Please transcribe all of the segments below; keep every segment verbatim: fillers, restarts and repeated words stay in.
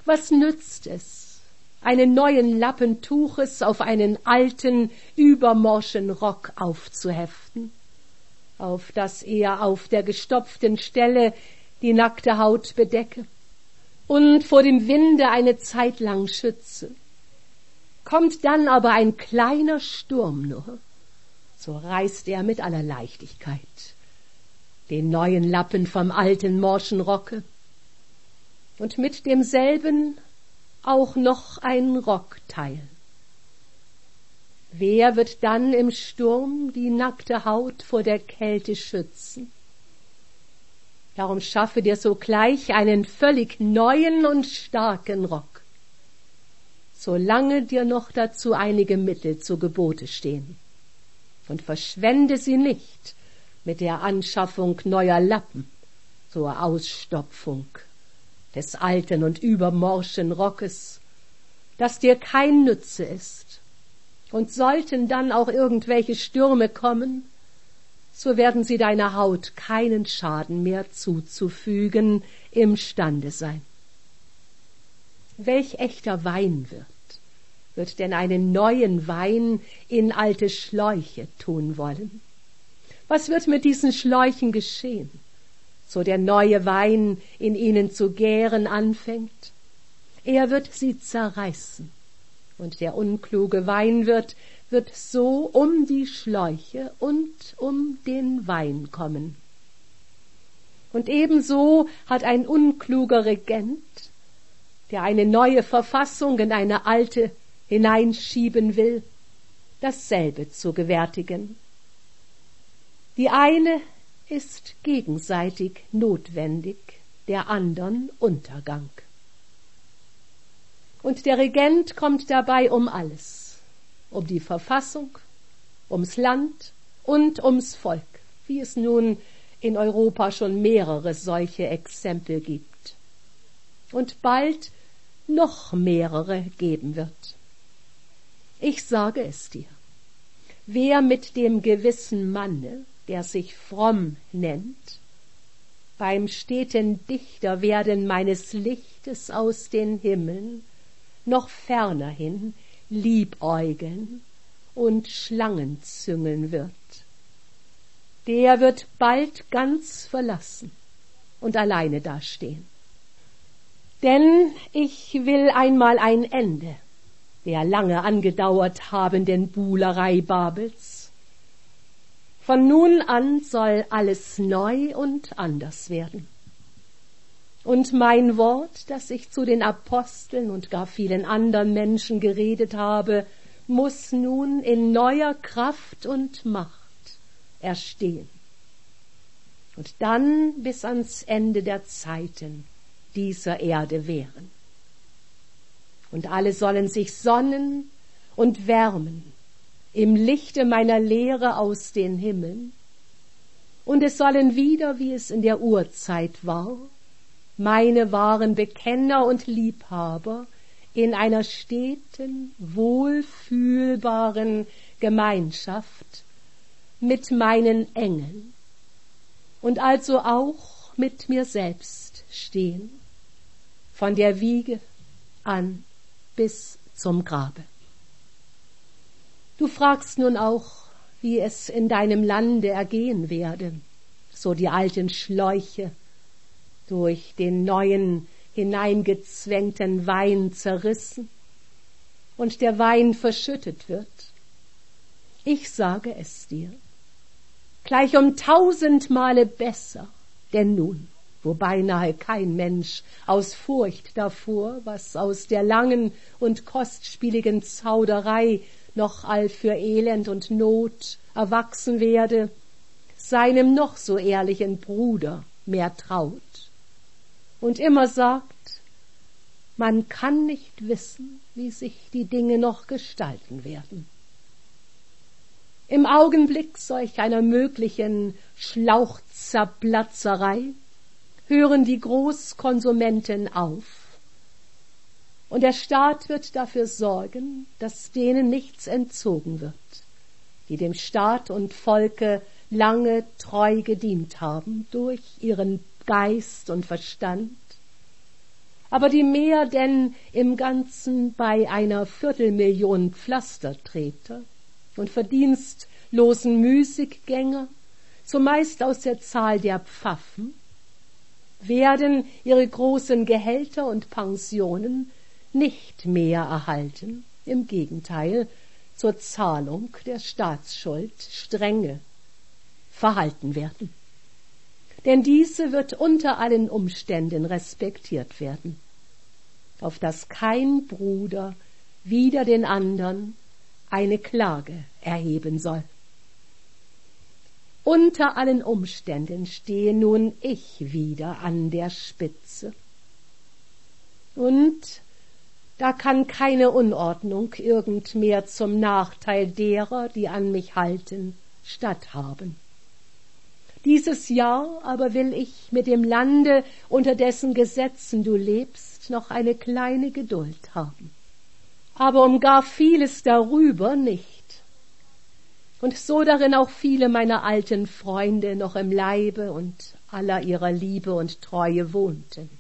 Was nützt es, einen neuen Lappen Tuches auf einen alten, übermorschen Rock aufzuheften, auf dass er auf der gestopften Stelle die nackte Haut bedecke und vor dem Winde eine Zeit lang schütze? Kommt dann aber ein kleiner Sturm nur, so reißt er mit aller Leichtigkeit den neuen Lappen vom alten morschen Rocke und mit demselben auch noch ein Rockteil. Wer wird dann im Sturm die nackte Haut vor der Kälte schützen? Darum schaffe dir sogleich einen völlig neuen und starken Rock, solange dir noch dazu einige Mittel zu Gebote stehen, und verschwende sie nicht mit der Anschaffung neuer Lappen zur Ausstopfung des alten und übermorschen Rockes, das dir kein Nütze ist. Und sollten dann auch irgendwelche Stürme kommen, so werden sie deiner Haut keinen Schaden mehr zuzufügen imstande sein. Welch echter Wein wird, wird denn einen neuen Wein in alte Schläuche tun wollen? Was wird mit diesen Schläuchen geschehen, so der neue Wein in ihnen zu gären anfängt? Er wird sie zerreißen, und der unkluge Weinwirt wird so um die Schläuche und um den Wein kommen. Und ebenso hat ein unkluger Regent, der eine neue Verfassung in eine alte hineinschieben will, dasselbe zu gewärtigen. Die eine ist gegenseitig notwendig, der andern Untergang. Und der Regent kommt dabei um alles, um die Verfassung, ums Land und ums Volk, wie es nun in Europa schon mehrere solche Exempel gibt und bald noch mehrere geben wird. Ich sage es dir, wer mit dem gewissen Manne, der sich fromm nennt, beim steten Dichterwerden meines Lichtes aus den Himmeln noch fernerhin liebäugeln und Schlangen züngeln wird, der wird bald ganz verlassen und alleine dastehen. Denn ich will einmal ein Ende der lange angedauert habenden Buhlerei Babels. Von nun an soll alles neu und anders werden. Und mein Wort, das ich zu den Aposteln und gar vielen anderen Menschen geredet habe, muss nun in neuer Kraft und Macht erstehen. Und dann bis ans Ende der Zeiten dieser Erde währen. Und alle sollen sich sonnen und wärmen im Lichte meiner Lehre aus den Himmeln. Und es sollen wieder, wie es in der Urzeit war, meine wahren Bekenner und Liebhaber in einer steten, wohlfühlbaren Gemeinschaft mit meinen Engeln und also auch mit mir selbst stehen, von der Wiege an bis zum Grabe. Du fragst nun auch, wie es in deinem Lande ergehen werde, so die alten Schläuche durch den neuen hineingezwängten Wein zerrissen und der Wein verschüttet wird. Ich sage es dir, gleich um tausend Male besser, denn nun, wo beinahe kein Mensch aus Furcht davor, was aus der langen und kostspieligen Zauderei noch all für Elend und Not erwachsen werde, seinem noch so ehrlichen Bruder mehr traut und immer sagt, man kann nicht wissen, wie sich die Dinge noch gestalten werden. Im Augenblick solch einer möglichen Schlauchzerplatzerei hören die Großkonsumenten auf, und der Staat wird dafür sorgen, dass denen nichts entzogen wird, die dem Staat und Volke lange treu gedient haben durch ihren Geist und Verstand aber die mehr denn im Ganzen bei einer Viertelmillion Pflastertreter und verdienstlosen Müßiggänger, zumeist aus der Zahl der Pfaffen, werden ihre großen Gehälter und Pensionen nicht mehr erhalten, im Gegenteil, zur Zahlung der Staatsschuld strenge verhalten werden. Denn diese wird unter allen Umständen respektiert werden, auf dass kein Bruder wider den andern eine Klage erheben soll. Unter allen Umständen stehe nun ich wieder an der Spitze. Und da kann keine Unordnung irgend mehr zum Nachteil derer, die an mich halten, statthaben. Dieses Jahr aber will ich mit dem Lande, unter dessen Gesetzen du lebst, noch eine kleine Geduld haben. Aber um gar vieles darüber nicht. Und so darin auch viele meiner alten Freunde noch im Leibe und aller ihrer Liebe und Treue wohnten.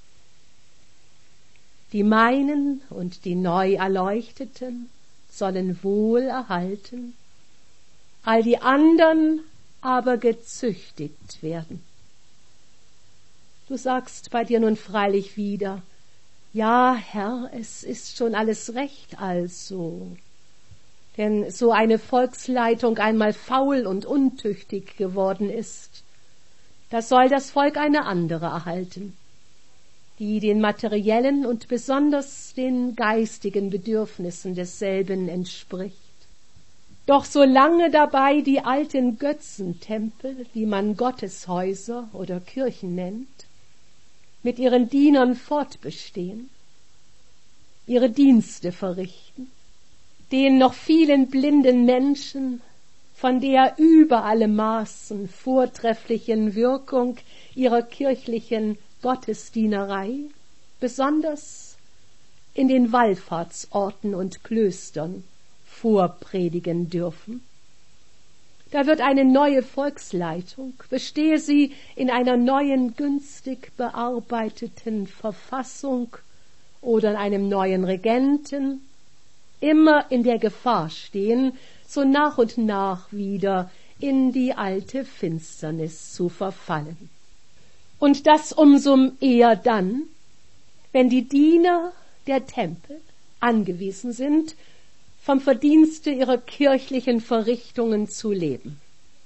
Die meinen und die neu Erleuchteten sollen wohl erhalten, all die andern aber gezüchtigt werden. Du sagst bei dir nun freilich wieder, ja, Herr, es ist schon alles recht also. Denn so eine Volksleitung einmal faul und untüchtig geworden ist, da soll das Volk eine andere erhalten, die den materiellen und besonders den geistigen Bedürfnissen desselben entspricht. Doch solange dabei die alten Götzentempel, die man Gotteshäuser oder Kirchen nennt, mit ihren Dienern fortbestehen, ihre Dienste verrichten, den noch vielen blinden Menschen von der über alle Maßen vortrefflichen Wirkung ihrer kirchlichen Gottesdienerei, besonders in den Wallfahrtsorten und Klöstern, vorpredigen dürfen. Da wird eine neue Volksleitung, bestehe sie in einer neuen, günstig bearbeiteten Verfassung oder in einem neuen Regenten, immer in der Gefahr stehen, so nach und nach wieder in die alte Finsternis zu verfallen. Und das umso eher dann, wenn die Diener der Tempel angewiesen sind, vom Verdienste ihrer kirchlichen Verrichtungen zu leben.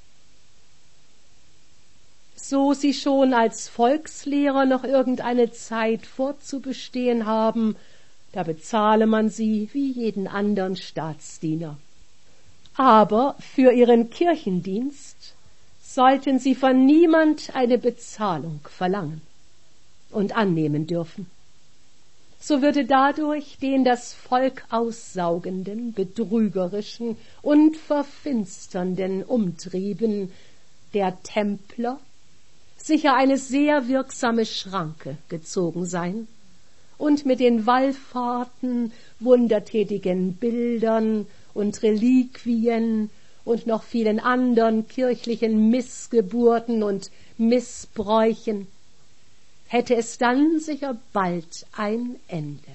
So sie schon als Volkslehrer noch irgendeine Zeit fortzubestehen haben, da bezahle man sie wie jeden anderen Staatsdiener. Aber für ihren Kirchendienst sollten sie von niemand eine Bezahlung verlangen und annehmen dürfen. So würde dadurch den das Volk aussaugenden, betrügerischen und verfinsternden Umtrieben der Templer sicher eine sehr wirksame Schranke gezogen sein und mit den Wallfahrten, wundertätigen Bildern und Reliquien und noch vielen anderen kirchlichen Missgeburten und Missbräuchen hätte es dann sicher bald ein Ende.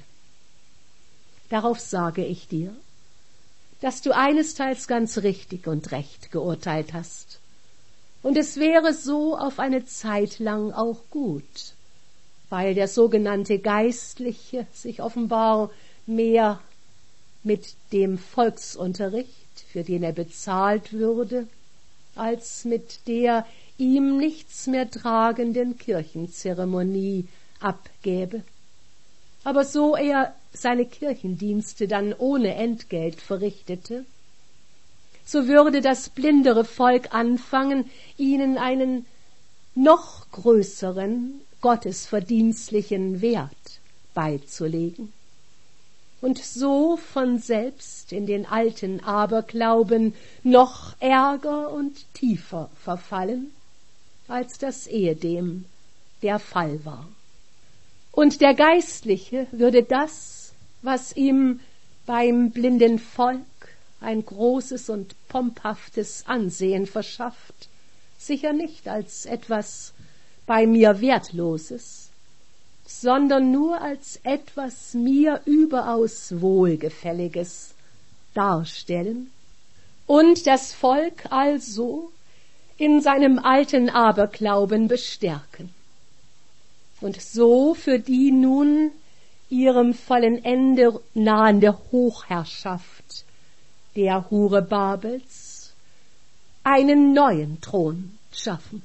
Darauf sage ich dir, dass du einesteils ganz richtig und recht geurteilt hast. Und es wäre so auf eine Zeit lang auch gut, weil der sogenannte Geistliche sich offenbar mehr mit dem Volksunterricht, für den er bezahlt würde, als mit der ihm nichts mehr tragenden Kirchenzeremonie abgäbe. Aber so er seine Kirchendienste dann ohne Entgelt verrichtete, so würde das blindere Volk anfangen, ihnen einen noch größeren gottesverdienstlichen Wert beizulegen und so von selbst in den alten Aberglauben noch ärger und tiefer verfallen, als das ehedem der Fall war. Und der Geistliche würde das, was ihm beim blinden Volk ein großes und pomphaftes Ansehen verschafft, sicher nicht als etwas bei mir Wertloses, sondern nur als etwas mir überaus Wohlgefälliges darstellen und das Volk also in seinem alten Aberglauben bestärken und so für die nun ihrem vollen Ende nahende Hochherrschaft der Hure Babels einen neuen Thron schaffen.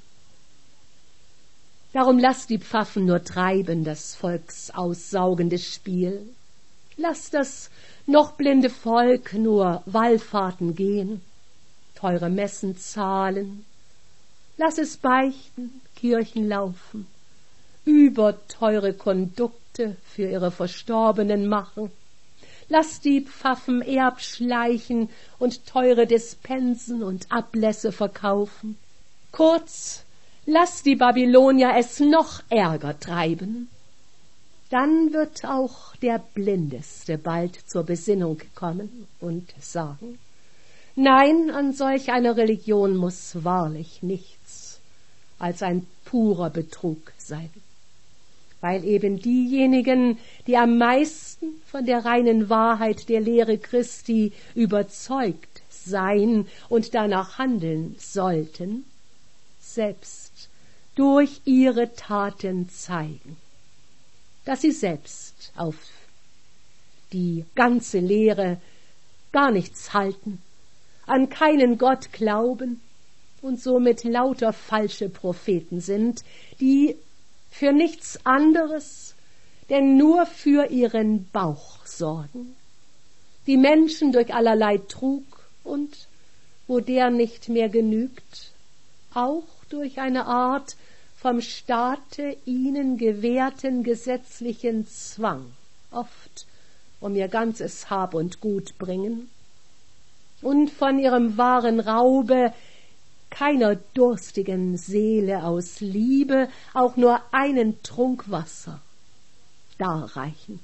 Darum lasst die Pfaffen nur treiben das volksaussaugende Spiel, lasst das noch blinde Volk nur Wallfahrten gehen, teure Messen zahlen, lass es beichten, Kirchen laufen, überteure Kondukte für ihre Verstorbenen machen, lass die Pfaffen Erb schleichen und teure Dispensen und Ablässe verkaufen. Kurz, lass die Babylonier es noch ärger treiben. Dann wird auch der Blindeste bald zur Besinnung kommen und sagen, nein, an solch einer Religion muss wahrlich nichts als ein purer Betrug sein, weil eben diejenigen, die am meisten von der reinen Wahrheit der Lehre Christi überzeugt sein und danach handeln sollten, selbst durch ihre Taten zeigen, dass sie selbst auf die ganze Lehre gar nichts halten, an keinen Gott glauben und somit lauter falsche Propheten sind, die für nichts anderes denn nur für ihren Bauch sorgen, die Menschen durch allerlei Trug und, wo der nicht mehr genügt, auch durch eine Art vom Staate ihnen gewährten gesetzlichen Zwang, oft um ihr ganzes Hab und Gut bringen, und von ihrem wahren Raube keiner durstigen Seele aus Liebe auch nur einen Trunk Wasser darreichen.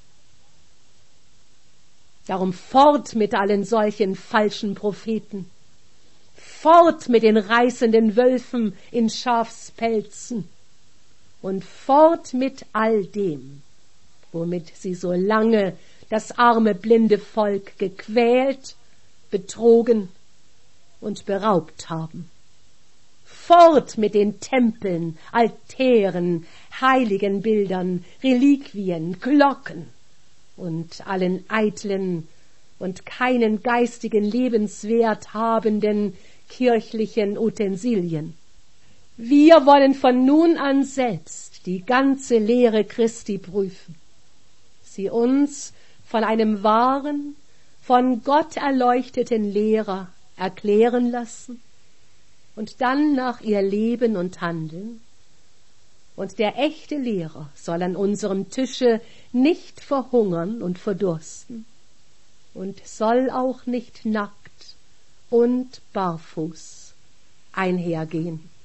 Darum fort mit allen solchen falschen Propheten, fort mit den reißenden Wölfen in Schafspelzen und fort mit all dem, womit sie so lange das arme blinde Volk gequält, betrogen und beraubt haben. Fort mit den Tempeln, Altären, heiligen Bildern, Reliquien, Glocken und allen eitlen und keinen geistigen Lebenswert habenden kirchlichen Utensilien. Wir wollen von nun an selbst die ganze Lehre Christi prüfen, sie uns von einem wahren, von Gott erleuchteten Lehrer erklären lassen und dann nach ihr leben und handeln. Und der echte Lehrer soll an unserem Tische nicht verhungern und verdursten und soll auch nicht nackt und barfuß einhergehen.